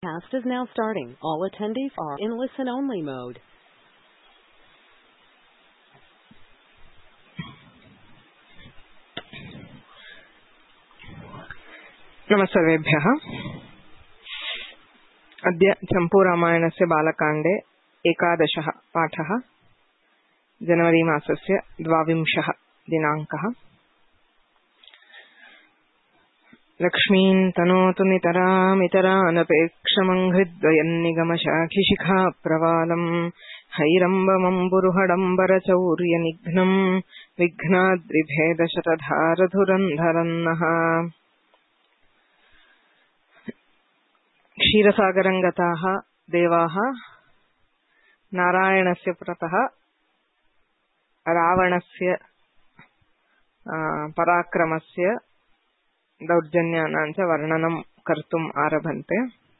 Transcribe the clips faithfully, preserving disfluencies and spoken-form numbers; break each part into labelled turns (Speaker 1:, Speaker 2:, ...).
Speaker 1: Cast is now starting. All attendees are in listen-only mode.
Speaker 2: नमस्तेभ्यः। अद्य चम्पूरामायणस्य बालकाण्डे एकादशः पाठः। जनवरी मासस्य द्वाविंशः दिनाङ्कः। लक्ष्मीं तनोतु नितरामितरानपेक्षमङ्घ्रिद्वयन्निगमशाखिशिखा प्रवालम् हैरम्बमम्बुरुहडम्बरचौर्यनिघ्नम् विघ्नाद्रिभेदशतधारधुरन्धरन्नः। क्षीरसागरं गताः देवाः नारायणस्य पुरतः रावणस्य पराक्रमस्य दौर्जन्यानां च वर्णनं कर्तुम् आरभन्ते।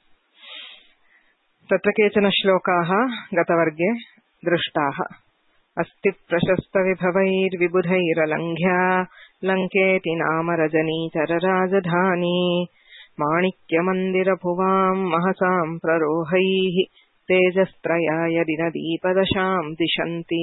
Speaker 2: तत्र केचन श्लोकाः गतवर्गे दृष्टाः। अस्ति प्रशस्तविभवैर्विबुधैरलङ्घ्या लङ्केति नाम रजनीचरराजधानी माणिक्यमन्दिरभुवां महसां प्ररोहैः तेजस्त्रयाय दिनदीपदशां दिशन्ति।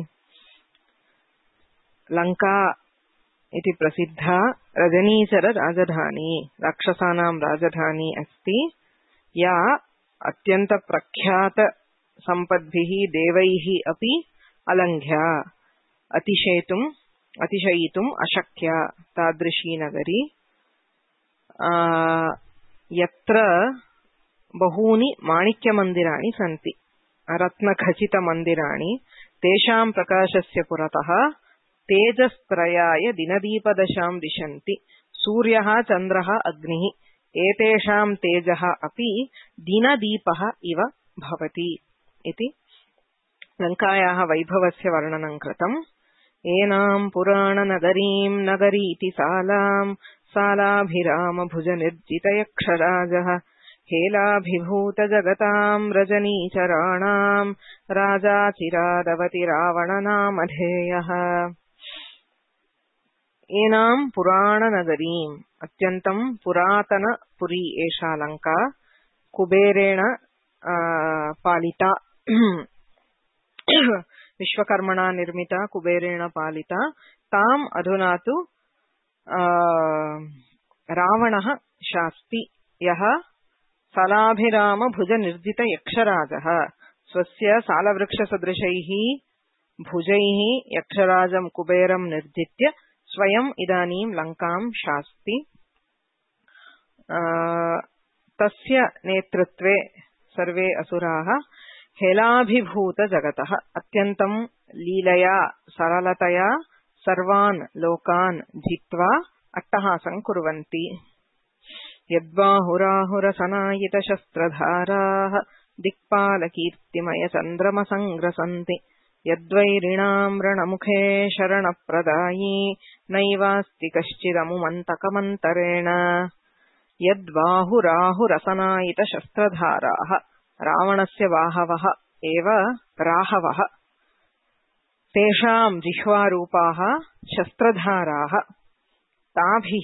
Speaker 2: लङ्का इति प्रसिद्धा रजनीचर राजधानी, राक्षसानां राजधानी अस्ति, या अत्यन्त प्रख्यात सम्पद्भिः देवैः अपि अलङ्घ्या, अतिशयितुम् अतिशयितुम् अशक्या तादृशी नगरी। यत्र बहूनि माणिक्यमन्दिराणि सन्ति, रत्नखचितमन्दिराणि, तेषां प्रकाशस्य पुरतः तेजस्त्रयाय दिनदीपदशां दिशन्ति। सूर्यः चन्द्रः अग्निः एतेषां तेजः अपि दिनदीपः इव भवति इति लङ्कायाः वैभवस्य वर्णनं कृतम्। एनां पुराणनगरीं नगरीति सालां सालाभिरामभुजनिर्जितयक्षराजः हेलाभिभूतजगतां रजनीचराणां राजा चिरादवति रावणनामधेयः। एनां पुराणनगरीम्, अत्यन्तं पुरातनपुरी एषा लङ्का, कुबेरेण पालिता, विश्वकर्मणा निर्मिता, कुबेरेण पालिता। ताम् अधुना तु रावणः शास्ति, यः सालाभिरामभुजनिर्जितयक्षराजः स्वस्य सालवृक्षसदृशैः भुजैः यक्षराजं कुबेरं निर्जित्य स्वयं इदानीं लङ्कां शास्ति। तस्य नेतृत्वे सर्वे असुराः हेलाभिभूतजगतः, अत्यन्तं लीलया सरलतया सर्वान् लोकान् जित्वा अट्टहासं कुर्वन्ति। यद्बाहुराहुरसनायितशस्त्रधाराः दिक्पालकीर्तिमयचन्द्रमसङ्ग्रसन्ति यद्वैरिणां रणमुखे शरणप्रदायी नैवास्ति कश्चिदमुमन्तकमन्तरेण। यद्बाहुराहुरसनायितशस्त्रधाराः, रावणस्य बाहवः एव राहवः, तेषां जिह्वारूपाः शस्त्रधाराः, ताभिः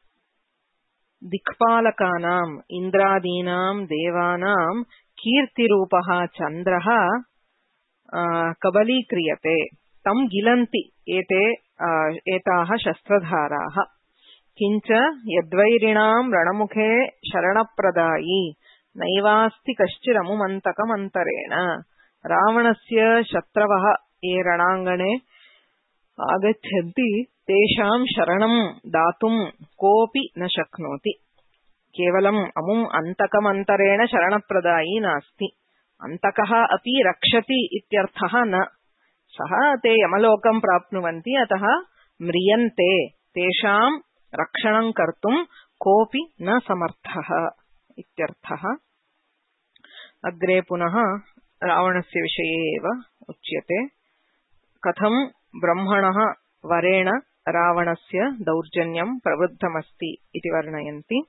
Speaker 2: दिक्पालकानाम् इन्द्रादीनां देवानां कीर्तिरूपः चन्द्रः कबलीक्रियते, तं गिलन्ति एते एताः शस्त्रधाराः। किञ्च यद्वैरिणां रणमुखे शरणप्रदायी नैवास्ति कश्चिदमुमन्तकमन्तरेण। रावणस्य शत्रवः ये रणाङ्गणे आगच्छन्ति तेषां शरणं दातुं कोऽपि न शक्नोति। केवलम् अमुम् अन्तकमन्तरेण शरणप्रदायी नास्ति, अन्तकः अपि रक्षति इत्यर्थः न। सः ते यमलोकं प्राप्नुवन्ति, अतः म्रियन्ते, तेषां रक्षणं कर्तुं कोऽपि न समर्थः इत्यर्थः। अग्रे पुनः रावणस्य विषये एव उच्यते। कथं ब्रह्मणः वरेण रावणस्य दौर्जन्यं प्रवृद्धमस्ति इति वर्णयन्ति।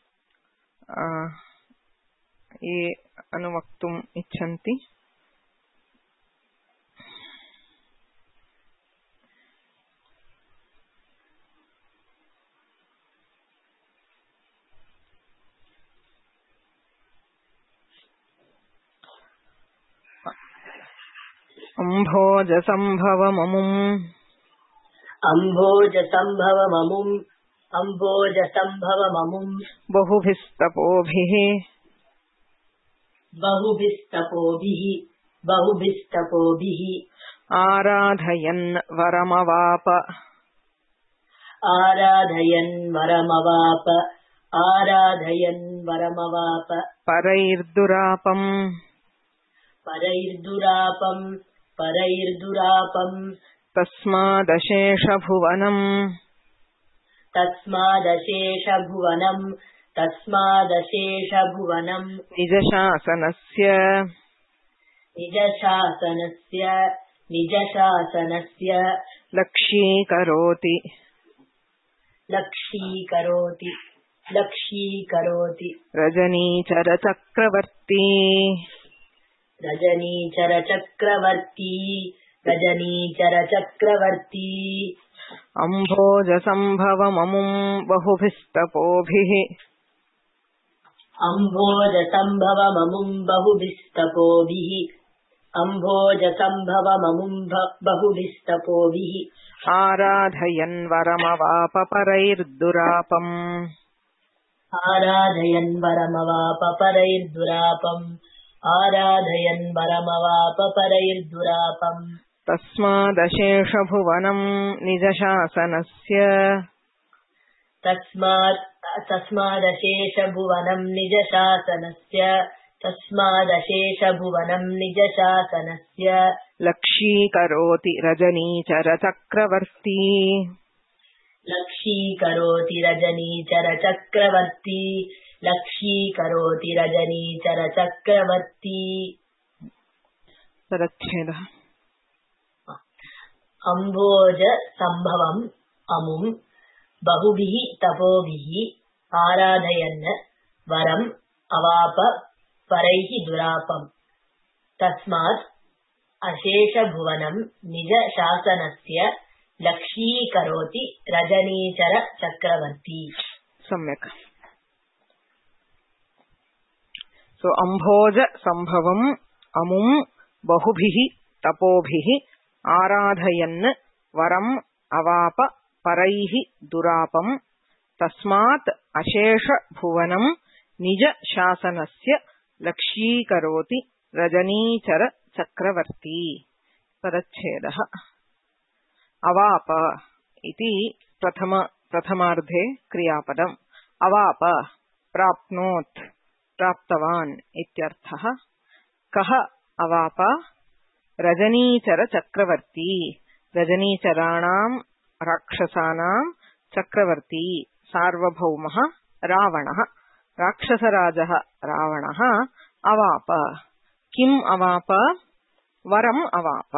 Speaker 2: ये अनुवक्तुम् इच्छन्ति अम्भोजसम्भवममुम्
Speaker 3: अम्भोजसम्भवममुम् अम्भोजसम्भवममुम्
Speaker 2: बहुभिस्तपोभिः
Speaker 3: बहुभिस्तपोभिः बहुभिस्तपोभिः
Speaker 2: आराधयन् वरमवाप
Speaker 3: आराधयन् वरमवाप आराधयन् वरमवाप
Speaker 2: परैर्दुरापम्
Speaker 3: परैर्दुरापम् परैर्दुरापम्
Speaker 2: तस्मादशेषभुवनम्
Speaker 3: तस्मादशेषभुवनम् तस्मादशेषभुवनम्
Speaker 2: निजशासनस्य
Speaker 3: निजशासनस्य निजशासनस्य
Speaker 2: लक्ष्यीकरोति
Speaker 3: लक्ष्यीकरोति लक्ष्यीकरोति
Speaker 2: रजनीचरचक्रवर्ती
Speaker 3: रजनीचरचक्रवर्ती रजनीचरचक्रवर्ती
Speaker 2: अम्भोजसम्भवममुम् बहुभिस्तपोभिः
Speaker 3: अम्भोजसम्भवममुम् बहुभिस्तपोभिः अम्भोजसम्भवममुम् बहुभिस्तपोभिः
Speaker 2: आराधयन् वरमवाप परैर्दुरापम्
Speaker 3: आराधयन् वरमवाप परैर्दुरापम् आराधयन् वरमवाप परैर्दुरापम्
Speaker 2: तस्मादशेषभुवनम् निजशासनस्य
Speaker 3: तस्मात् तस्मादशेषभुवनम् निजशासनस्य तस्मादशेषभुवनम् निजशासनस्य
Speaker 2: लक्ष्यीकरोति रजनीचरचक्रवर्ती
Speaker 3: लक्ष्यीकरोति रजनीचरचक्रवर्ती लक्ष्यीकरोति रजनीचरचक्रवर्ती
Speaker 2: परच्छेदः
Speaker 3: अम्भोज सम्भवम् अमुम् बहुभिः तपोभिः आराधयन् वरम् अवाप परैः दुरापम् तस्मात् अशेषभुवनम् निज शासनस्य लक्ष्यीकरोति रजनीचर चक्रवर्ती.
Speaker 2: सम्यक्. सो अम्भोज सम्भवम् अमुम् बहुभिः तपोभिः आराधयन् वरम् अवाप परैः दुरापम् तस्मात् अशेष भुवनम् निज शासनस्य लक्ष्यीकरोति रजनीचर चक्रवर्ती. परच्छेदः. अवाप इति प्रथम प्रथमार्धे क्रियापदम्. अवाप प्राप्नोत् प्राप्तवान् इत्यर्थः. कः अवाप? रजनीचर चक्रवर्ती. रजनीचराणाम् राक्षसानाम् चक्रवर्ती सार्वभौमः रावणः. राक्षसराजः रावणः अवाप. किम् अवाप? वरम् अवाप.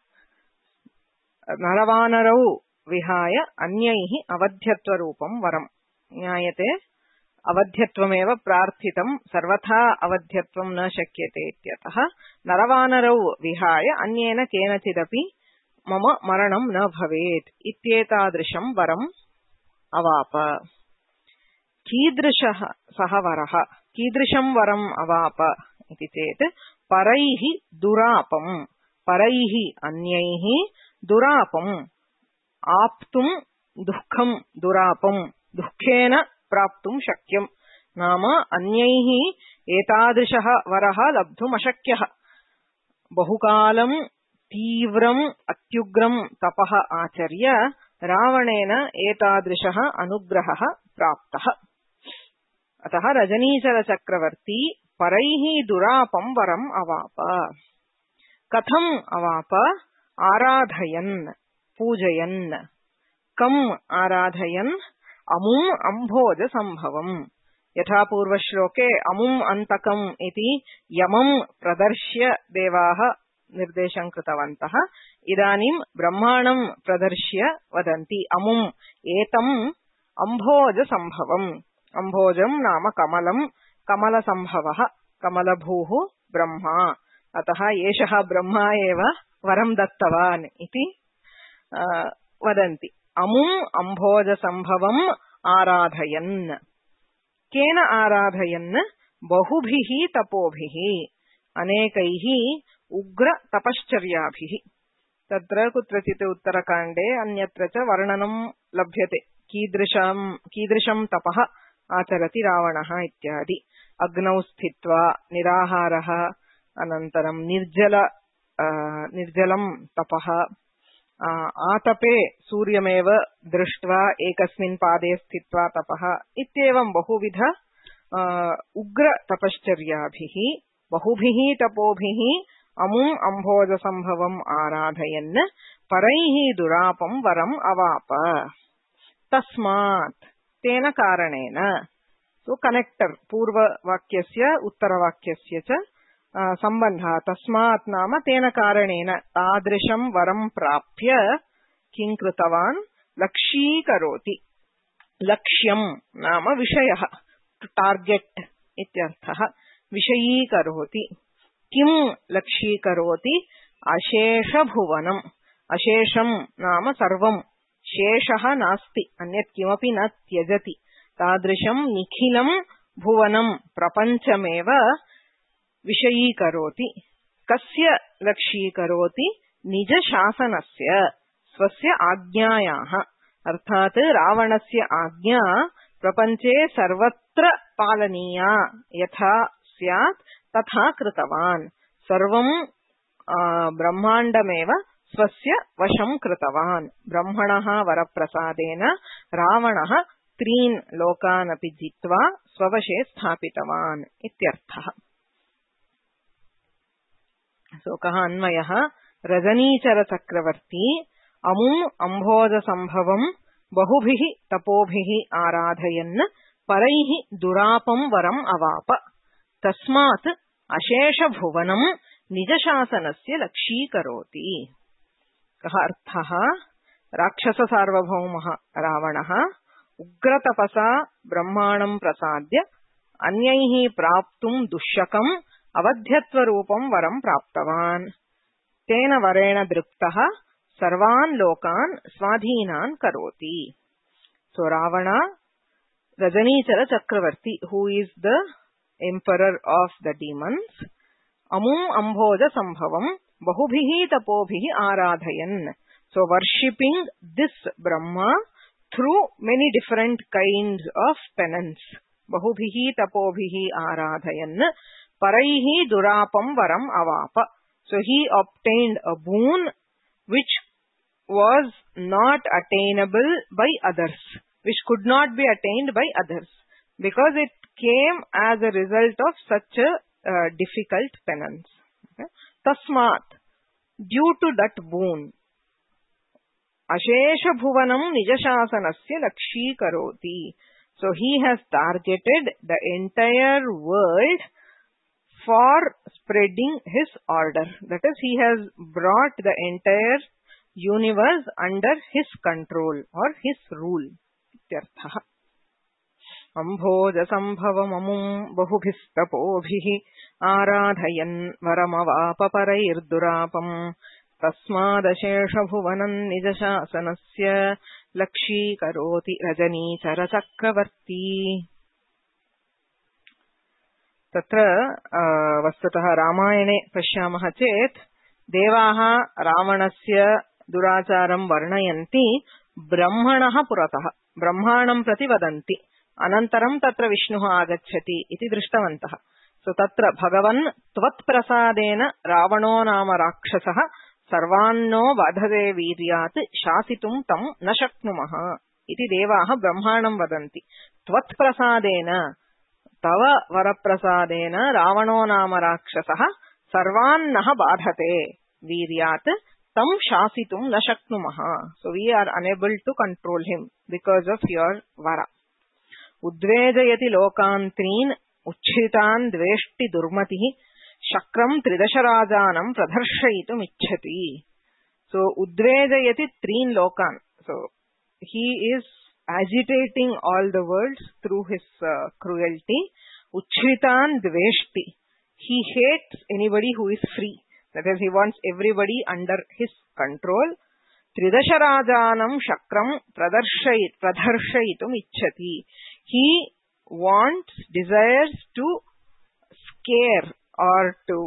Speaker 2: नरवानरौ विहाय अन्यैः अवध्यत्वरूपं वरम्. ज्ञायते अवध्यत्वमेव प्रार्थितं, सर्वथा अवध्यत्वं न शक्यते इत्यतः नरवानरौ विहाय अन्येन केनचिदपि मम मरणं न भवेत् इत्येतादृशं वरम् अवाप. कीदृशः सः वरः? कीदृशं वरम् अवाप इति चेत् परैः दुरापम्. परैः अन्यैः दुरापम् आप्तुं दुःखं दुरापम् दुःखेन प्राप्तुं शक्यम्. नाम अन्यैः एतादृशः वरः लब्धुमशक्यः. बहुकालं तीव्रम् अत्युग्रं तपः आचर्य रावणेन एतादृशः अनुग्रहः प्राप्तः. अतः रजनीचर चक्रवर्ती परैः दुरापं वरम् अवाप. कथम् अवाप? आराधयन् पूजयन्. कम् आराधयन्? अमुम् अम्भोज सम्भवम्. यथा पूर्वश्लोके अमुम् अन्तकम् इति यमम् प्रदर्श्य देवाः निर्देशं कृतवन्तः, इदानीं ब्रह्माणं प्रदर्श्य वदन्ति अमुम् एतम् अम्भोज सम्भवम्. अम्भोजं नाम कमलं, कमलसम्भवः, कमलभूः ब्रह्मा. अतः एषः ब्रह्मा एव वरं दत्तवान् इति वदन्ति. अमुम् अम्भोजसम्भवम् आराधयन्. केन आराधयन्? बहुभिः तपोभिः. अनेकैः उग्र तपश्चर्याभिः तत्र कुत्रचित् उत्तरकाण्डे अन्यत्र च वर्णनं लभ्यते कीदृशं कीदृशं तपः आचरति रावणः इत्यादि। अग्नौ स्थित्वा निराहारः, अनन्तरं निर्जल निर्जलं तपः, आतपे सूर्यमेव दृष्ट्वा एकस्मिन् पादे स्थित्वा तपः इत्येवं बहुविध उग्र तपश्चर्याभिः बहुभिः तपोभिः अमुम् अम्भोजसम्भवम् आराधयन् परैः दुरापं वरम् अवाप। तस्मात् तेन कारणेन, सो कनेक्टर पूर्ववाक्यस्य उत्तरवाक्यस्य च सम्बन्धः। तस्मात् नाम तेन कारणेन तादृशं वरं प्राप्य किं कृतवान्, लक्ष्यीकरोति। लक्ष्यं नाम विषयः, टार्गेट इत्यर्थः। विषयीकरोति, किं लक्ष्यीकरोति, अशेषभुवनम्। अशेषं नाम सर्वं, शेषः नास्ति, अन्यत् किमपि न त्यजति। तादृशं निखिलं भुवनं प्रपञ्चमेव विषयीकरोति। कस्य लक्ष्यीकरोति, निजशासनस्य, स्वस्य आज्ञायाः। अर्थात् रावणस्य आज्ञा प्रपञ्चे सर्वत्र पालनीया, यथा स्यात् तथा कृतवान्। सर्वं ब्रह्माण्डमेव स्वस्य वशं कृतवान्। ब्रह्मणः वरप्रसादेन रावणः त्रीन् लोकान् अपि जित्वा स्ववशे स्थापितवान् इत्यर्थः। सो कः अन्वयः, रजनीचर चक्रवर्ती अमुम् अम्भोजसम्भवम् बहुभिः तपोभिः आराधयन् परैः दुरापं वरम् अवाप। तस्मात् अशेषभुवनं निजशासनस्य लक्ष्यीकरोति। कः अर्थः, राक्षससार्वभौमः रावणः उग्रतपसा ब्रह्माणं प्रसाद्य अन्यैः प्राप्तुं दुःशकम् अवध्यत्वरूपं वरं प्राप्तवान्। तेन वरेण दृप्तः सर्वान् लोकान् स्वाधीनान् करोति। सो रावण, रजनीचर चक्रवर्ती, who is the emperor of the demons, अमुम् अम्भोज संभवम् बहुभिः तपोभिः आराधयन्. So worshipping this Brahma through many different kinds of penance. बहुभिः तपोभिः आराधयन् परैः दुरापं वरम् अवाप. So he obtained a boon which was not attainable by others, which could not be attained by others, because it came as a result of such a uh, difficult penance. Okay? Tasmat, due to that boon, Ashesha Bhuvanam Nijasasanasya Lakshīkaroti. So he has targeted the entire world for spreading his order. That is, he has brought the entire universe under his control or his rule. Ityarthaha. Ambhoja sambhavamamum bahubhistapobhihi aradhayan varamavapa parairdurapam tasmadashesha bhuvanam nijasasanasya lakshīkaroti rajanichara chakravarti. तत्र वस्तुतः रामायणे पश्यामः चेत् देवाः रावणस्य दुराचारं वर्णयन्ति ब्रह्मणः पुरतः, ब्रह्माणं प्रति वदन्ति। अनन्तरं तत्र विष्णुः आगच्छति इति दृष्टवन्तः। सो तत्र भगवन् त्वत्प्रसादेन रावणो नाम राक्षसः सर्वान्नो बाधते वीर्यात् शासितुं तं न शक्नुमः इति देवाः ब्रह्माणं वदन्ति। त्वत्प्रसादेन, तव वरप्रसादेन रावणो नाम राक्षसः सर्वान्नः बाधते वीर्यात् तं शासितुं न शक्नुमः. So we are unable to control him because of your vara. उद्वेजयति लोकान् त्रीन् उच्छ्रितान् द्वेष्टि दुर्मतिः शक्रं त्रिदशराजानं प्रदर्शयितुम् इच्छति. So उद्वेजयति त्रीन् लोकान्. So he is agitating all the worlds through his uh, cruelty. Uchritan dveshti. He hates anybody who is free. That is, he wants everybody under his control. Tridasharajanam shakram pradarshayit pradharshayitum ichchati. He wants, desires to scare or to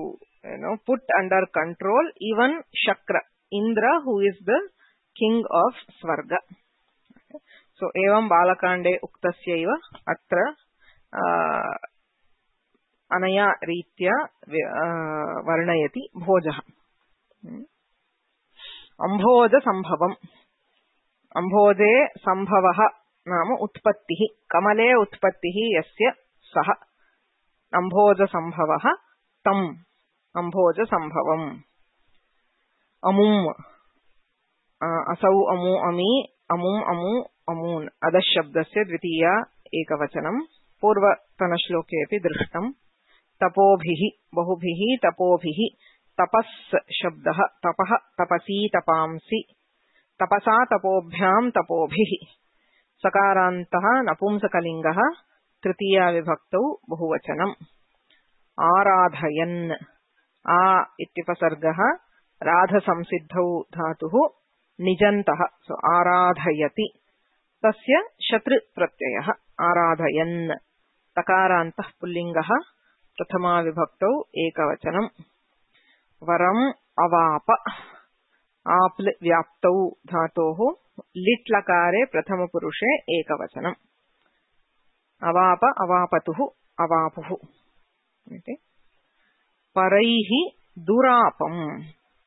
Speaker 2: you know, put under control even Shakra, Indra, who is the king of Swarga. Okay. So, evam balakande uktasyaiva atra uh, anaya ritya uh, varnayati bhojaha. Hmm. Ambhoja sambhavam. Ambhoje sambhavaha nama utpattihi. Kamale utpattihi yasya saha. Ambhoja sambhavaha tam. Ambhoja sambhavam. Amum. Asau amu ami. Amum amu amun. Adas shabdasya dvitiya ekavachanam. Purvatana shloke api drishtam. Tapobhihi. Bahubhihi tapobhihi. Tapas shabdaha. Tapaha tapasi tapamsi. Tapasa tapobhyam tapobhihi. Sakarantaha napumsakalingaha. Tritiya vibhaktau bahuvachanam. Aradhayan. A ityupasargaha. Radha samsiddhau dhatuhu. Nijantaha. So aradhayati. Tasya shatru pratyayaha. Aradhayan. Takarantah pullingaha. Prathama vibhaktau ekavachanam. Varam avapa. Apl vyaptau dhatohu. Litlakare prathama purushe ekavachanam. Avapa avapatuhu avapuhu. Okay. Paraihi durapam.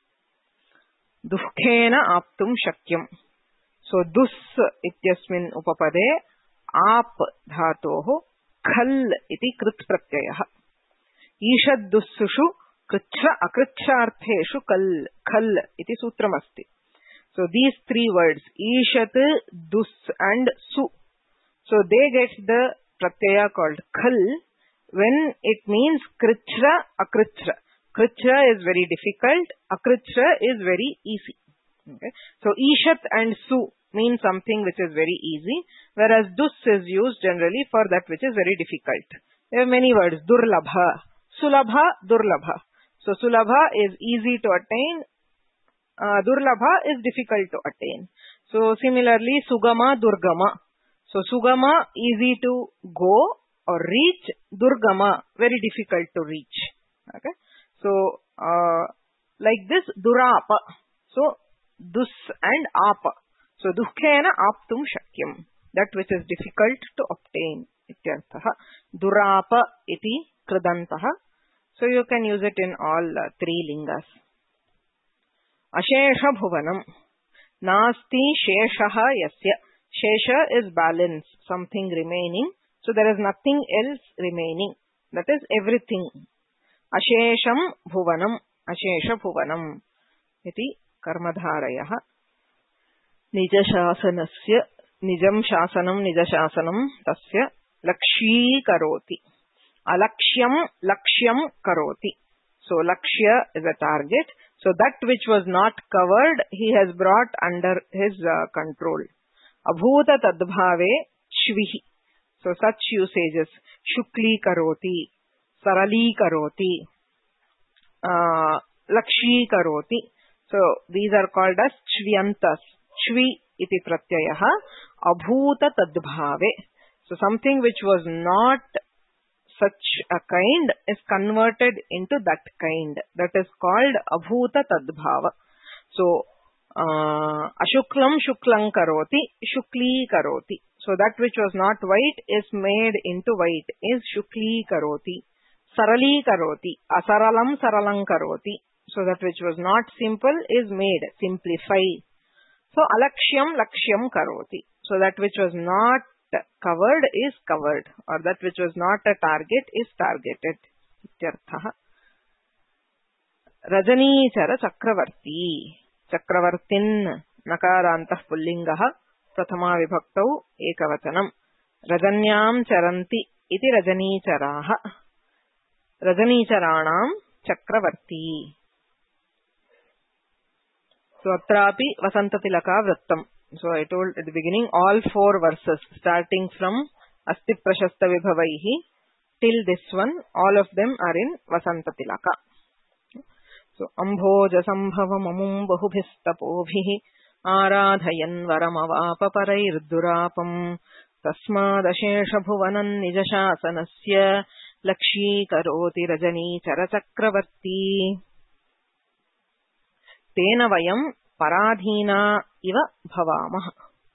Speaker 2: Dukhena aptum shakyam. So dus ityasmin upapade ap dhatohu khal iti krit pratyayah. Ishad dussushu kritsha akritshartheshu kal khal iti sutram asti. So these three words, Ishat, Dus and Su. So they get the pratyaya called khal when it means kritra, akritra. Kritra is very difficult, akritra is very easy. Okay. So Ishat and Su mean something which is very easy, whereas Dus is used generally for that which is very difficult. There are many words, Durlabha, Sulabha, Durlabha. So Sulabha is easy to attain, uh, Durlabha is difficult to attain. So similarly, Sugama, Durgama. So Sugama, easy to go or reach, Durgama, very difficult to reach. Okay. So uh, like this, Durapa. So Dus and Apa. So Dukhena aptum shakyam. That which is difficult to obtain. Ityarthaha. Durapa iti kridantaha. So you can use it in all uh, three lingas. Ashesha bhuvanam. Nasti sheshaha yasya. Shesha is balance, something remaining. So there is nothing else remaining. That is everything. Ashesham bhuvanam. Ashesha bhuvanam. Iti karmadharayaha. Nijashasanasya. Nijam shasanam nijashasanam tasya lakshyi karoti. Alakshyam lakshyam karoti. So lakshya is a target. So that which was not covered, he has brought under his uh, control. Abhuta tadbhave shvihi. So such usages. Shukli karoti. Sarali karoti. Uh, lakshyi karoti. So these are called as shvyantas. Shvi iti pratyayaha. Abhuta tadbhave. So something which was not such a kind is converted into that kind. That is called abhuta tadbhava. So, uh, ashuklam shuklam karoti, shukli karoti. So that which was not white is made into white, is shukli karoti. Sarali karoti, asaralam saralam karoti. So that which was not simple is made, simplify. So alakshyam lakshyam karoti. So that which was not covered is covered, or that which was not a target is targeted. Ityarthaha. Rajanichara Chakravarti. Chakravartin nakarantah pullingaha prathama vibhaktau ekavachanam. Rajanyam charanti iti rajanicharaha. Rajanicharanam Chakravarti. So atrapi vasantatilaka vrittam. So I told at the beginning, all four verses starting from Asti Prashasta Vibhavaihi till this one, all of them are in Vasanta Tilaka. So Ambhoja Sambhavam Amum Bahubhistapobhihi Aradhayan Varamavapa Parairdurapam Tasmad Ashesha Bhuvanan Nijashasanasya लक्ष्यीकरोति रजनीचरचक्रवर्ती तेन वयं पराधीना इव भवामः.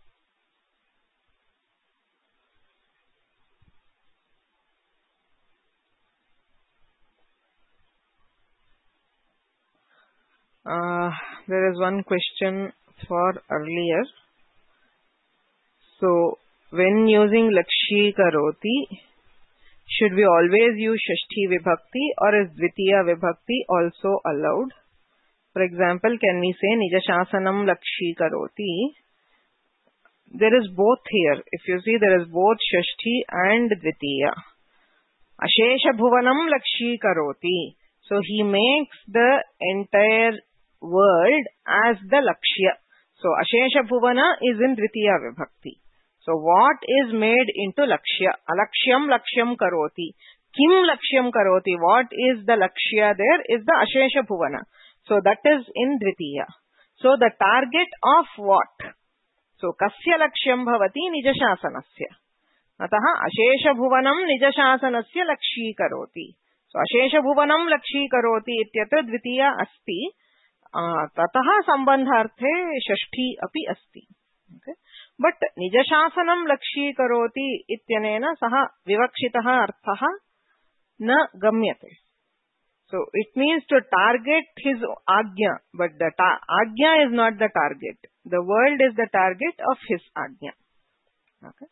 Speaker 2: Uh, there is one question for earlier. So, when using Lakshmi Karoti, should we always use Shashti Vibhakti or is Dvitiya Vibhakti also allowed? For example, can we say Nijashasanam Lakshmi Karoti? There is both here. If you see, there is both Shashti and Dvitiya. Ashesha Bhuvanam Lakshmi Karoti. So, he makes the entire world as the Lakshya. So, Ashesha Bhuvana is in Dvitiya Vibhakti. So, what is made into Lakshya? Alakshyam Lakshyam Karoti. Kim Lakshyam Karoti. What is the Lakshya there is the Ashesha Bhuvana. So, that is in Dvitiya. So, the target of what? So, Kasya Lakshyam Bhavati Nijashasanasya. Ataha Ashesha Bhuvanam Nijashasanasya Lakshmi Karoti. So, Ashesha Bhuvanam Lakshmi Karoti ityatra Dvitiya asti. ततः संबंधार्थे षष्ठी अपि अस्ति. But निजशासनं लक्ष्यी करोति इत्यनेन सः विवक्षितः अर्थः न गम्यते. So it means to target his agnya, but the agnya is not the target. The world is the target of his agnya. Okay.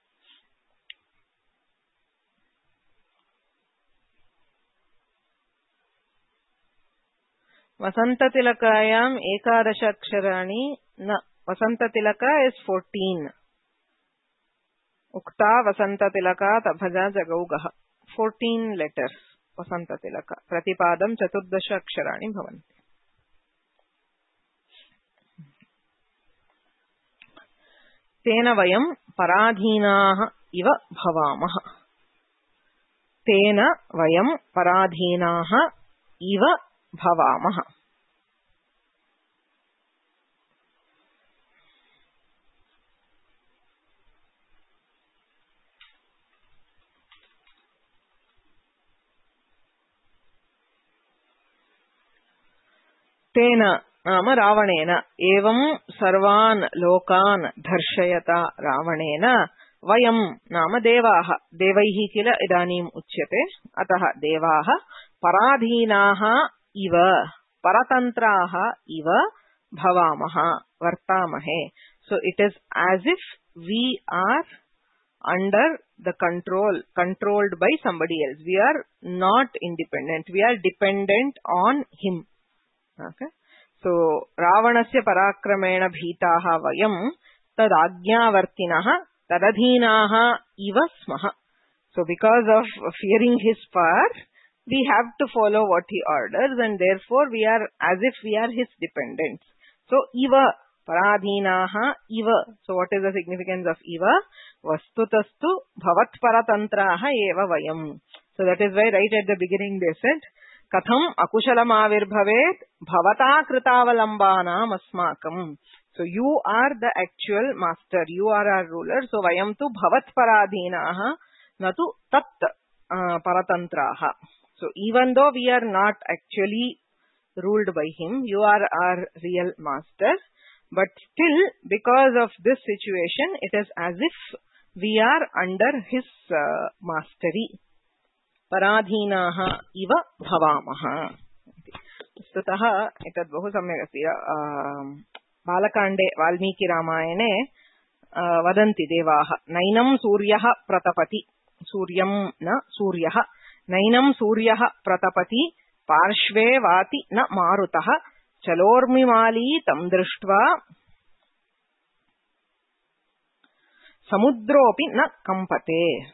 Speaker 2: वसंततिलकायाम एकादश अक्षराणि न. वसंततिलका is fourteen. उक्ता वसंततिलका तभजा जगौगः. fourteen letters वसंततिलका. प्रतिपादं चतुर्दश अक्षराणि भवन्ति. तेन वयं पराधीनाः इव भवामः. तेन वयं पराधीनाः इव भवामः. तेन नाम रावणेन एवं सर्वान् लोकान् धर्षयता रावणेन वयं नाम देवाः. देवैः किल इदानीम् उच्यते. अतः देवाः पराधीनाः इव परतन्त्राः इव भवामः वर्तामहे. So it is as if we are under the control, controlled by somebody else. We are not independent. We are dependent on him. Okay. So Ravanasya parakramena bhitaha vayam tad ajnavartinah tadadhinaha iva smaha. So because of fearing his power, we have to follow what he orders, and therefore we are as if we are his dependents. So iva paradhinaha iva. So what is the significance of iva? Vastutastu bhavat paratantraha eva vayam. So that is why right at the beginning they said katham akushalam avirbhavet bhavata kritavalambanam asmakam. So you are the actual master, you are our ruler. So vayam tu bhavat paradhinaha natu tat uh, paratantraha. So even though we are not actually ruled by him, you are our real master, but still because of this situation, it is as if we are under his uh, mastery. Paradhinaha iva bhavamaha. Stutah etad bahu samyak asti. Balakande Valmiki Ramayane vadanti devaha. Nainam suryaha pratapati. Suryam na suryaha. Nainam suryaha pratapati parshve vati na marutaha chalormimali tam drishtva samudropi na kampate.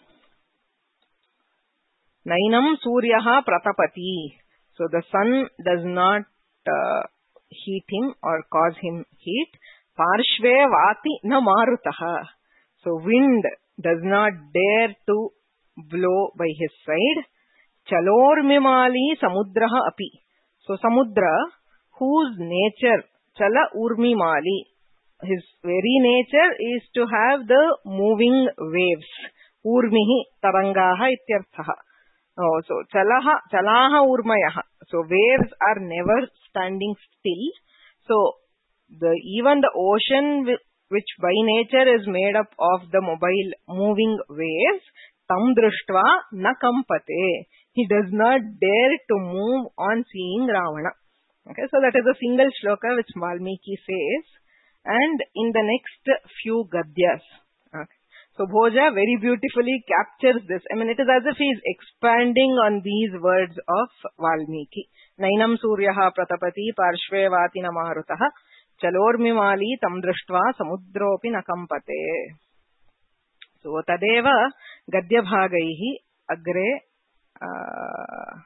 Speaker 2: Nainam suryaha pratapati. So the sun does not uh, heat him or cause him heat. Parshve vati na marutaha. So wind does not dare to blow by his side. Chalormimali samudraha api. So samudra, whose nature, chala urmimali, his very nature is to have the moving waves. Urmihi tarangaha ityarthaha. Oh, so chalaha, chalaha urmayah. So waves are never standing still. So the even the ocean, which by nature is made up of the mobile moving waves, tam drishtva na kampate. He does not dare to move on seeing Ravana. Okay, so that is a single shloka which Valmiki says, and in the next few gadyas. Okay. So Bhoja very beautifully captures this. I mean, it is as if he is expanding on these words of Valmiki. Nainam suryaha pratapati parshve vatina marutaha chalormimali tam drishtva samudropi nakampate. So tadeva gadya bhagaihi agre uh,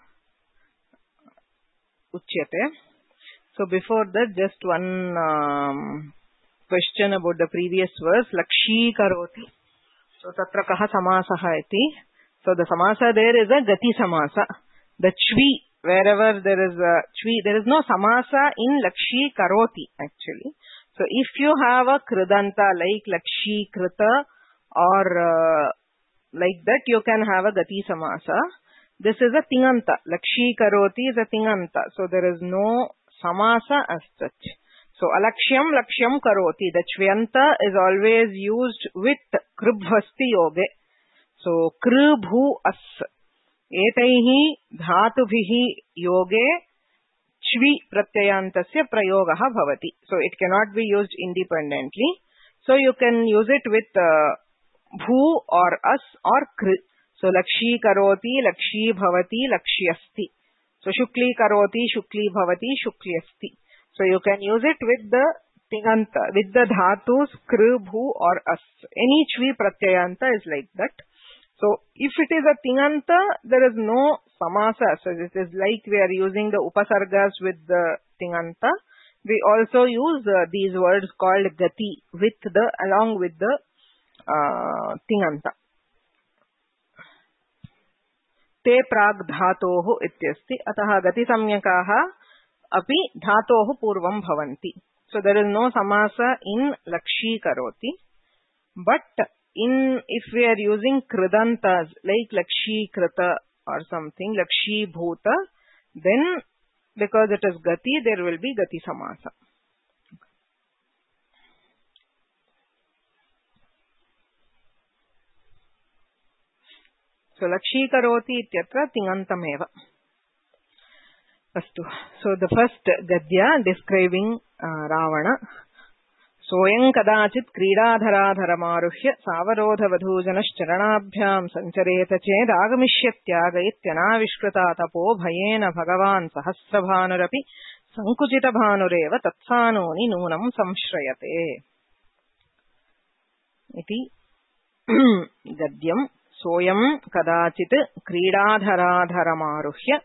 Speaker 2: uchyate. So before that, just one um, question about the previous verse. Lakshi karoti. So tatra kaha samasaha iti. So the samasa there is a gati samasa. The chvi, wherever there is a chvi, there is no samasa in lakshi karoti actually. So if you have a kridanta like lakshi krita or uh, like that, you can have a gati samasa. This is a tinganta. Lakshi karoti is a tinganta. So there is no samasa as such. So alakshyam lakshyam karoti. The chvyanta is always used with kribhvasti yoge. So kribhu as. Etaihi dhatubhihi yoge chvi pratyayantasya prayogaha bhavati. So it cannot be used independently. So you can use it with uh, bhu or as or kr. So lakshi karoti, lakshi bhavati, lakshyasti. So shukli karoti, shukli bhavati, shuklyasti. So you can use it with the tinganta, with the dhatus kr, bhu or as. Any chvi pratyayanta is like that. So if it is a tinganta, there is no samasa. So it is like we are using the upasargas with the tinganta. We also use uh, these words called gati with the, along with the uh, tinganta. Te prag dhatoh ityasti. Ataha gati samyakaha api dhatoh purvam bhavanti. So there is no samasa in lakshi karoti. But in, if we are using kridantas like lakshi krita or something, lakshi bhuta, then because it is gati, there will be gati samasa. So lakshi karoti ityatra tingantameva. Astu. So the first gadya describing uh, Ravana. Soyam kadachit kridadharadharamaruhya savarodhavadhujanascharanabhyam sanchareta ched agamishyatyaga ityanavishkrita tapo bhayena bhagavan sahasrabhanurapi sankuchita bhanureva tatsanoni nunam samshrayate. Iti gadyam. Soyam kadachit kridadharadharamaruhya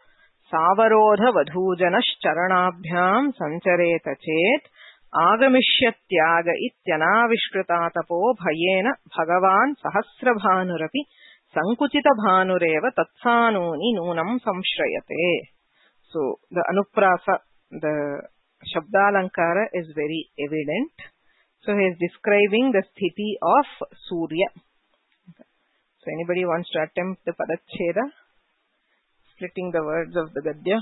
Speaker 2: savarodhavadhujanascharanabhyam sanchareta ched agamishyatyaga ityanavishkrita tapo bhayena bhagavan sahasrabhanurapi sankuchita bhanureva tatsanoni nunam samshrayate. So the anuprasa, the shabdalankara is very evident. So he is describing the sthiti of Surya. So anybody wants to attempt the padacheda? Splitting the words of the gadya.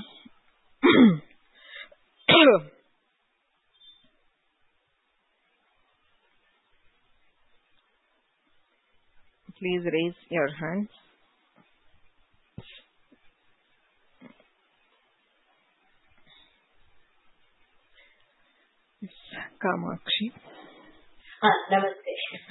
Speaker 2: Please raise your hands. Yes, Kamakshi.
Speaker 3: Ah, namaste.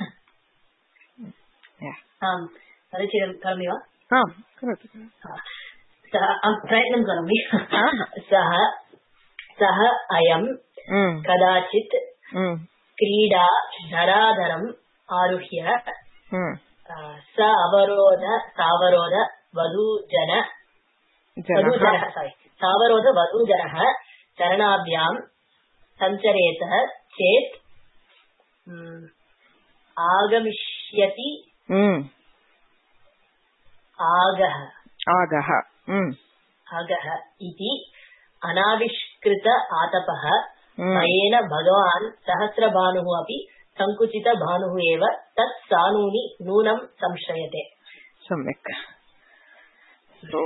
Speaker 2: Yeah.
Speaker 3: Um, परिचयं करोमि वा?
Speaker 2: आम्, करोतु.
Speaker 3: सः प्रयत्नं करोमि. सः सः अयं कदाचित् क्रीडा धराधरम् आरुह्य स अवरोध सावरोध वधूजन वधूजनः सारी सावरोध वधूजनः चरणाभ्यां सञ्चरेतः चेत् आगमिष्यति आगः
Speaker 2: आगः
Speaker 3: आगः इति अनाविष्कृत आतपः भयेन भगवान् सहस्रभानुः अपि संकुचित भानुः एव तत् सानूनि नूनं संश्रयते.
Speaker 2: सम्यक्. So,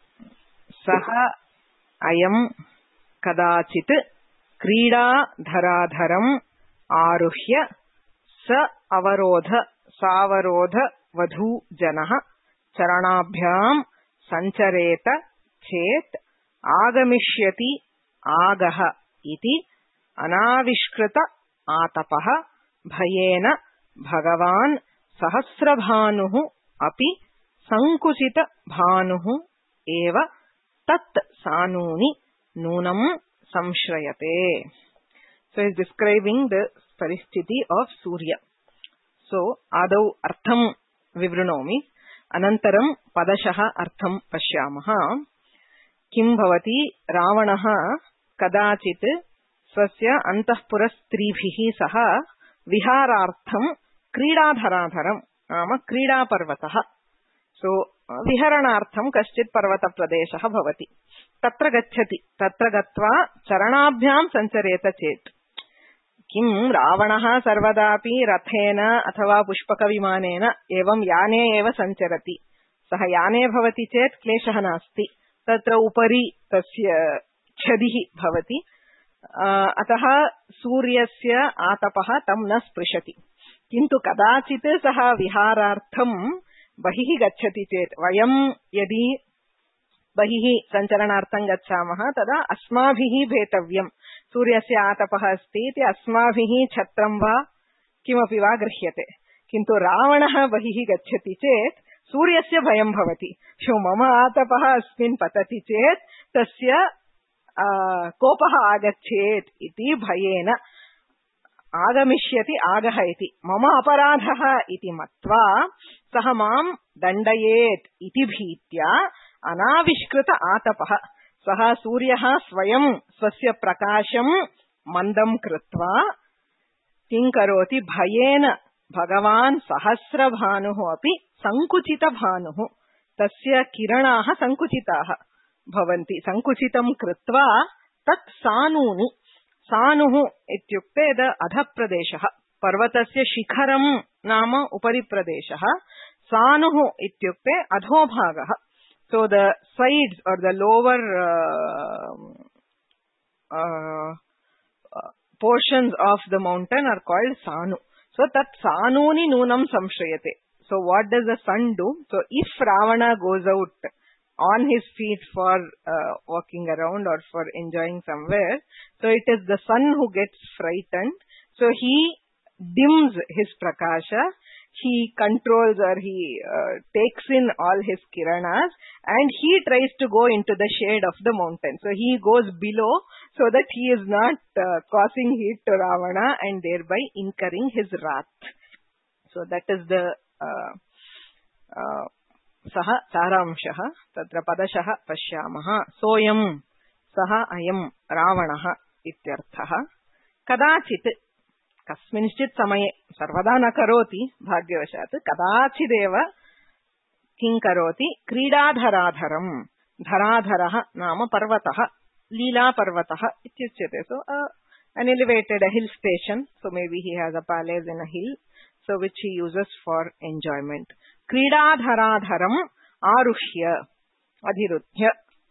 Speaker 2: saha ayam kadachit krida dharadharam aruhya sa avarodha savarodha vadhu janah charanabhyam sanchareta chet agamishyati agaha iti anavishkrita atapaha bhayena bhagavan sahasrabhanuhu api sankuchita bhanuhu eva tat sanuni nunam samshrayate. So he is describing the paristhiti of Surya. So adau artham vivrunomi anantaram padashaha artham pashyamaha. Kim bhavati Ravanaha kadachit swasya antahpura stribhihi saha viharartham क्रीडाधराधरम नाम क्रीडा पर्वतः. सो विहरणार्थं कश्चित् पर्वत प्रदेशः भवति. तत्र गच्छति. तत्र गत्वा चरणाभ्यां सञ्चरेत चेत् किं रावणः सर्वदापि रथेन अथवा पुष्पकविमानेन एवं याने एव सञ्चरति. सः याने भवति चेत् क्लेशः नास्ति. तत्र उपरि तस्य छदिः भवति. अतः सूर्यस्य आतपः तं न स्पृशति. किन्तु कदाचित् सः विहारार्थं बहिः गच्छति चेत् वयं यदि बहिः सञ्चरणार्थं गच्छामः तदा अस्माभिः भेतव्यं. सूर्यस्य आतपः अस्ति इति अस्माभिः छत्रं वा किमपि वा गृह्यते. किन्तु रावणः बहिः गच्छति चेत् सूर्यस्य भयं भवति. सो मम आतपः अस्मिन् पतति चेत् तस्य कोपः आगच्छेत् इति भयेन आगमिष्यति आगः इति मम अपराधः इति मत्वा सः मां दण्डयेत् इति भीत्या अनाविष्कृत आतपः. सः सूर्यः स्वयं स्वस्य प्रकाशं मन्दं कृत्वा किं करोति भयेन भगवान् सहस्रभानुः अपि संकुचितभानुः. तस्य किरणाः संकुचिताः भवन्ति. संकुचितं कृत्वा तत् सानूनि. सानुः इत्युक्ते द अधप्रदेशः. पर्वतस्य शिखरं नाम उपरि प्रदेशः. सानुः इत्युक्ते अधोभागः. सो the sides or the lower portions of the mountain are called sanu. So तत् सानूनि नूनं संश्रयते. So what does the sun do? So if Ravana goes out on his feet for uh, walking around or for enjoying somewhere, so it is the sun who gets frightened. So he dims his prakasha, he controls or he uh, takes in all his kiranas, and he tries to go into the shade of the mountain. So he goes below so that he is not uh, causing heat to Ravana and thereby incurring his wrath. So that is the uh, uh, सः सारांशः. तत्र पदशः पश्यामः. सोऽयं सः अयं रावणः इत्यर्थः. कदाचित् कस्मिंश्चित् समये, सर्वदा न करोति भाग्यवशात्, कदाचिदेव किं करोति क्रीडाधराधरम्. धराधरः नाम पर्वतः, लीलापर्वतः इत्युच्यते. सो an elevated a hill station. So maybe he has a palace in a hill, so which he uses for enjoyment. क्रीडाधराधरम् आरुह्य अधिरुध्य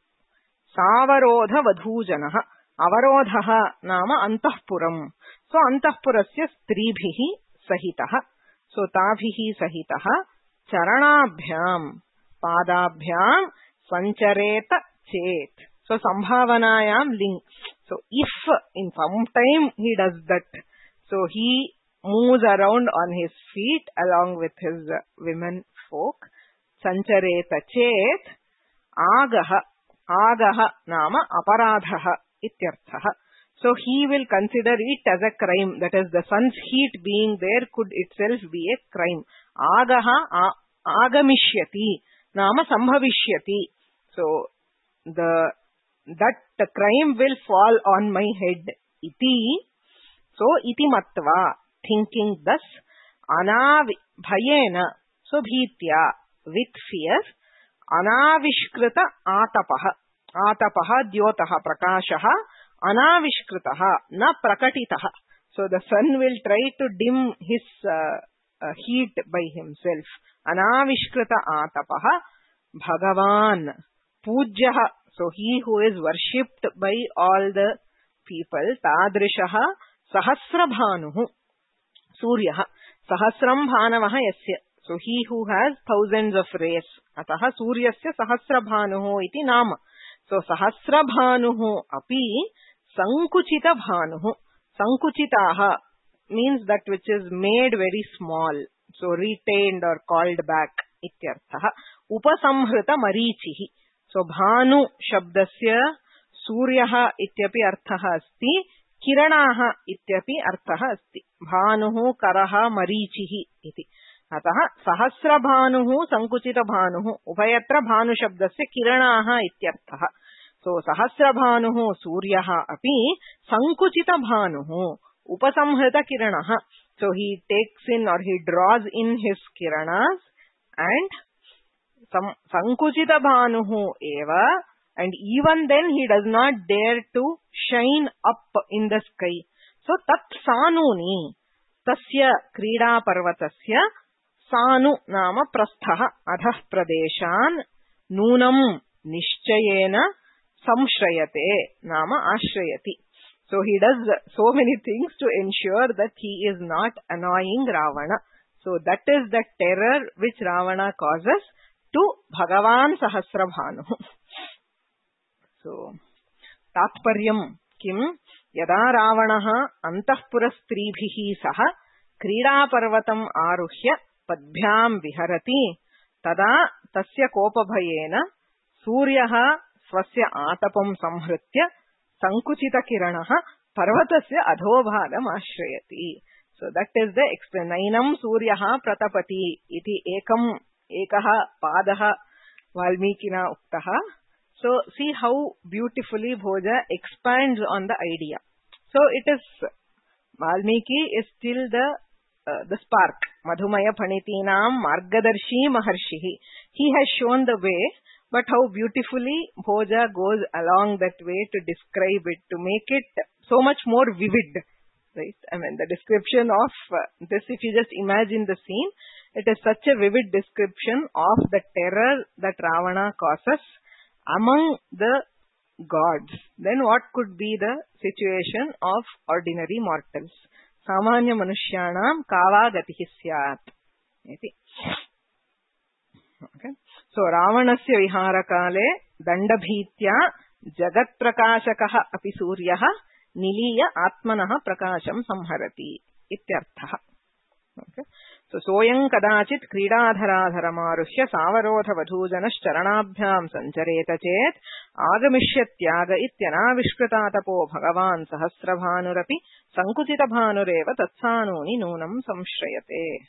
Speaker 2: सावरोध वधूजनः. अवरोधः नाम अन्तःपुरम्. सो अन्तःपुरस्य स्त्रीभिः सहितः. सो ताभिः सहितः चरणाभ्याम् पादाभ्यां सञ्चरेत चेत्. So sambhavanayam link. So if in some time he does that, so he moves around on his feet along with his uh, women folk. Sanchareta chet agaha. Agaha nama aparadhaha ityarthaha. So he will consider it as a crime. That is, the sun's heat being there could itself be a crime. Agaha agamishyati nama sambhavishyati. So the that the crime will fall on my head. Iti. So iti matva, thinking thus, anavi bhayena, so bhitya, with fear, anavishkrita atapaha. Atapaha dyotaha prakashaha anavishkritaha na prakatitaha. So the sun will try to dim his uh, uh, heat by himself. Anavishkrita atapaha Bhagavan, Pujyaha, so he who is worshipped by all the people, Tadrishaha Sahasrabhanuhu, Suryaha, Sahasram Bhanavaha Yasya. So he who has thousands of rays, Ataha Suryasya Sahasrabhanuhu iti nama. So Sahasrabhanuhu api Sankuchita Bhanuhu. Sankuchitaha means that which is made very small, so retained or called back. Ityarthaha. Upasamhrita Marichihi. So Bhanu Shabdasya Suryaha ityapi arthaha asti. Kiranaha ityapi arthaha asti. Bhanuhu Karaha Marichihi iti. Ataha Sahasra Bhanuhu Sankuchita Bhanuhu. Upayatra Bhanu Shabdasya Kiranaha ityarthaha. So Sahasra Bhanuhu Suryaha api Sankuchita Bhanuhu. Upasamhrita Kiranaha. So he takes in or he draws in his Kiranas and Sankuchita Bhanuhu eva, and even then he does not dare to shine up in the sky. So tat sanuni tasya krida parvatasya sanu nama prasthaha adhah pradeshan nunam nishchayena samshrayate nama ashrayati. So he does so many things to ensure that he is not annoying Ravana. So that is the terror which Ravana causes to Bhagavan Sahasrabhanu. So, Tatparyam Kim Yada Ravanaha Antahpura Stribhihi Saha Krida Parvatam Aruhya Padbhyam Viharati Tada Tasya Kopabhayena Suryaha Swasya Atapam Samhritya Sankuchita Kiranaha Parvatasya Adhobhagam Ashrayati. So that is the explanation. Nainam Suryaha Pratapati iti ekam ekaha padaha Valmikina uktaha. So see how beautifully Bhoja expands on the idea. So it is Valmiki is still the uh, the spark. Madhumaya Panitinam Margadarshi Maharshihi. He has shown the way, but how beautifully Bhoja goes along that way to describe it, to make it so much more vivid. Right? I mean, the description of uh, this, if you just imagine the scene, it is such a vivid description of the terror that Ravana causes among the gods. Then what could be the situation of ordinary mortals? Samanya manushyanam kava gatihi syat. Okay. So, Ravanasya viharakale dandabhitya jagat prakashakaha api suryaha niliya atmanaha prakasham samharati ityarthaha. Okay. So, soyam kadachit kridadharadharamaruhya savarodha vadhujanas charanabhyam sanchareta chet agamishyatyaga ityanavishkritatapo bhagavan sahasrabhanurapi sankuchita bhanureva tatsanuni nunam samshrayate.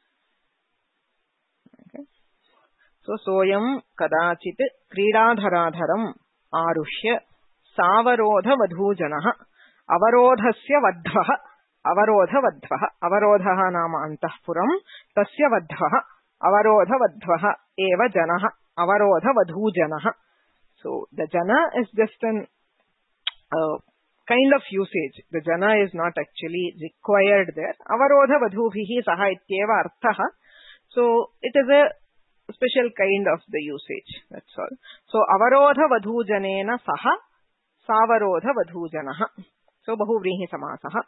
Speaker 2: Okay. So, soyam kadachit kridadharadharam aruhya savarodha vadhujanaha avarodhasya vadhvaha avarodha vadhvaha avarodhaha nama antahpuram tasya vadhvaha avarodha vadhvaha eva janaha avarodha vadhujanaha. So the jana is just an uh, kind of usage. The jana is not actually required there. Avarodha vadhubhihi saha ityeva arthaha. So it is a special kind of the usage. That's all. So avarodha vadhujanena saha savarodha vadhujanaha. So bahuvrihi samasaha.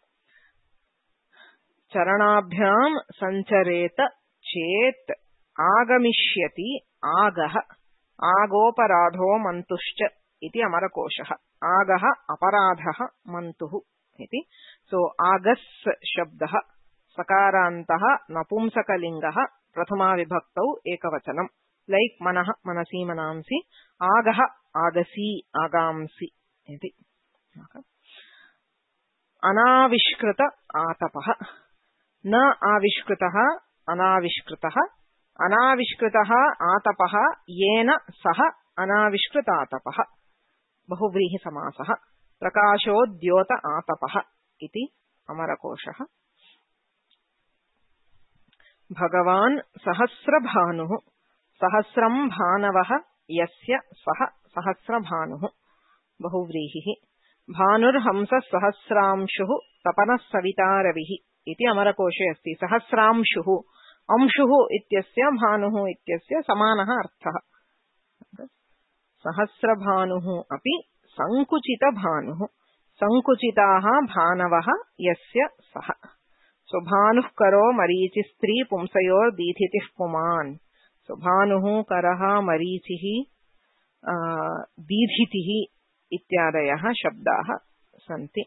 Speaker 2: Charanabhyam sanchareta chet agamishyati agaha agoparadho mantushcha iti amarakoshaha. Agaha aparadhaha mantuhu iti. So agas shabdaha sakarantaha napumsakalingaha prathama vibhaktau ekavachanam. Like manaha manasi manamsi, agaha agasi agamsi iti. Okay. Anavishkrita atapaha. Na avishkritaha anavishkritaha. Anavishkritaha atapaha yena saha anavishkrita atapaha. Bahuvrihi samasaha. Prakashodyota atapaha iti amarakoshaha. Bhagavan sahasrabhanuhu. Sahasram bhanavaha yasya saha sahasrabhanuhu. Bahuvrihi. Bhanur hamsa sahasramshuhu tapanas savitaravihi iti amarakoshe asti. Sahasramshuhu अंशुः इत्यस्य भानुः इत्यस्य समानः अर्थः। सहस्रभानुः अपि संकुचितभानुः, संकुचिताः भानवः यस्य सः। सो भानुः करो मरीचि स्त्री पुंसयोर् दीधितिः पुमान्। सो भानुः करः मरीचिः दीधितिः इत्यादयः शब्दाः सन्ति।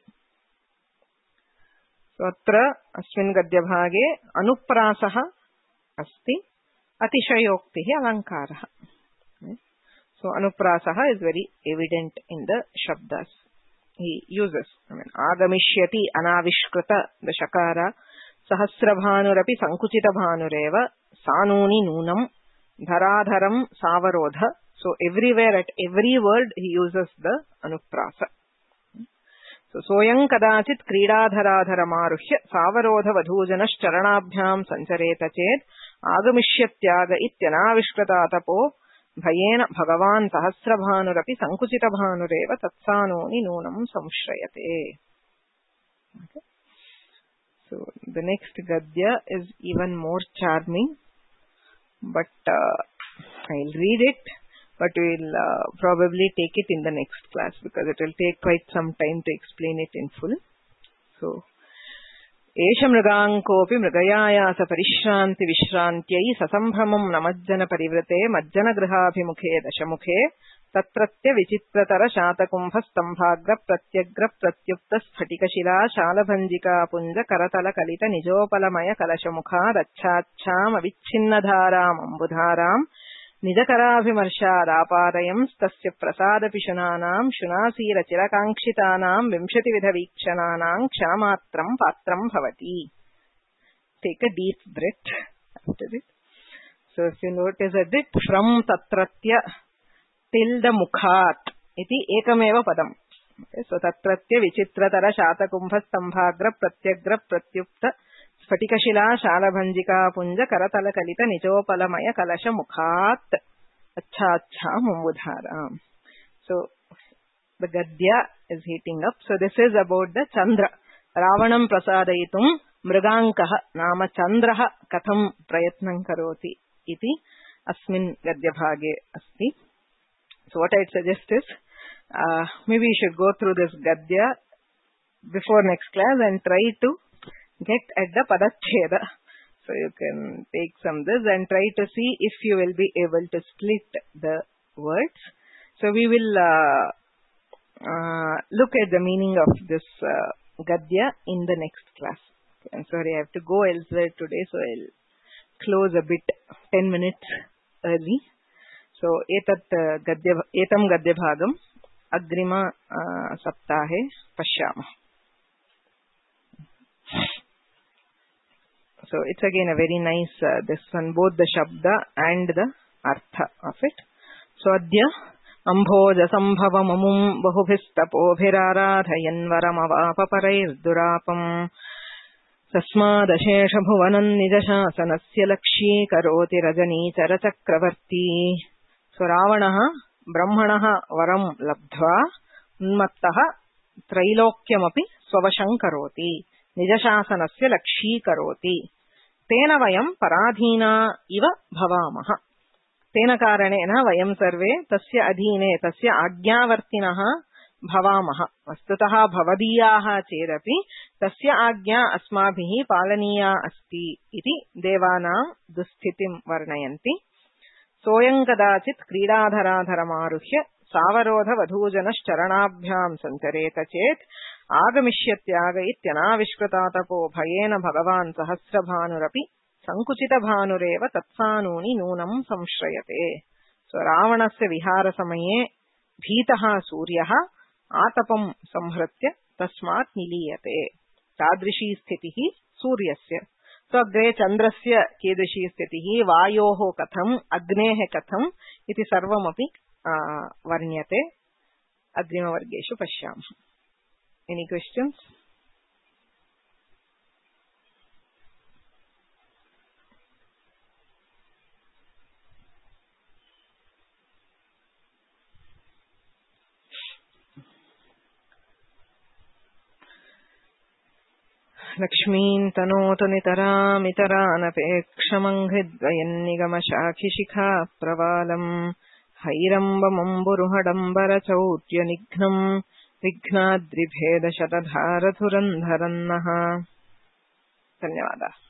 Speaker 2: सो अत्र अस्मिन् गद्यभागे अनुप्रासः अस्ति, अतिशयोक्तिः अलङ्कारः। So anuprasah is very evident in the shabdas he uses. I mean, agamishyati anavishkrita, the shakara, sahasrabhanurapi sankuchita bhanureva, sanuni nunam, dharadharam savarodha. So everywhere, at every word, he uses the anuprasa. So soyam kadachit kridadharadharamaruhya savarodha vadhujanas charanabhyam sanchareta ched agamishyatyaga ityanavishkrita tapo भयेन भगवान् सहस्रभानुरपि संकुचितभानुरेव तत्सानोनि नूनं संश्रयते. Okay. So the next gadya is even more charming, but uh, I'll read it, but we'll uh, probably take it in the next class because it will take quite some time to explain it in full. So एष मृगाङ्कोऽपि मृगयायास परिश्रान्ति विश्रान्त्यै ससम्भ्रमम् नमज्जन परिवृते मज्जन गृहाभिमुखे दशमुखे तत्रत्य विचित्रतर शातकुम्भ स्तम्भाग्र प्रत्यग्र प्रत्युक्त स्फटिकशिला शालभञ्जिका पुञ्ज करतल कलित निजोपलमय कलशमुखादच्छाच्छाम् अविच्छिन्नधाराम् अम्बुधाराम् निजकराभिमर्शादापादयंस्तस्य प्रसादपिशुनानाम् शुनासीरचिरकाङ्क्षितानाम् विंशतिविधवीक्षणानाम् क्षामात्रम् पात्रम् भवति. Take a deep breath after it. So if you notice a bit from tatratya till the mukhat iti ekameva padam. Okay, so tatratya vichitratara shatakumbha stambhagra pratyagra pratyukta स्फटिकशिला शालभञ्जिका पुञ्ज करतल कलित निजोपलमय कलश मुखात् अच्छाच्छा मुम्बुधाराम्. So the gadya is heating up. So this is about the Chandra. Ravanam prasadayitum mrigankah nama Chandraha katham prayatnam karoti iti asmin gadya bhage asti. So what I suggest is uh, maybe we should go through this gadya before next class and try to get at the padacheda. So you can take some this and try to see if you will be able to split the words. So we will uh, uh, look at the meaning of this uh, gadya in the next class. Okay, I'm sorry, I have to go elsewhere today, so I'll close a bit, ten minutes early. So etat uh, gadya, etam gadya bhagam agrima uh, saptahe pashyamah. So it's again a very nice, uh, this one, both the shabda and the artha of it. So adya ambhoja sambhava mamum bahubhistapobhiraradhayan varamavapaparair durapam tasmadashesha bhuvanan nijasasanasya lakshi karoti rajani charachakravarti. So Ravanaha brahmanaha varam labdhva unmattaha trailokyamapi swavasham karoti nijasasanasya lakshi karoti. Tena vayam paradhina iva bhavamaha. Tena karanena vayam sarve tasya adhine tasya agyavartinaha bhavamaha. Vastutaha bhavadiyaha chedapi tasya agya asmabhihi palaniya asti iti devanam dushthitim varnayanti. Soyam kadachit kridadharadharamaruhya savarodha vadhujanas charanabhyam santareta chet agamishyatyaga ityanaviskratapo bhayena bhagavan sahasrabhanurapi sankuchita bhanureva tatsanuni nunam samshrayate. So Ravanasya vihara samaye bhitaha suryaha atapam samhratya tasmat niliyate. Tadrishi sthitihi suryasya. So agre chandrasya kedrishi sthitihi vayoho katham agnehe katham iti sarvamapi uh, varnyate. Agrima vargeshu pashyamah. Any questions? लक्ष्मीं तनोतु नितरामितरानपेक्षमङ्घ्रिद्वयन्निगमशाखिशिखा प्रवालम् हैरम्बमम्बुरुहडम्बरचौर्यनिघ्नम् विघ्नाद्रिभेदशतधारधुरन्धरन्नः। धन्यवादाः।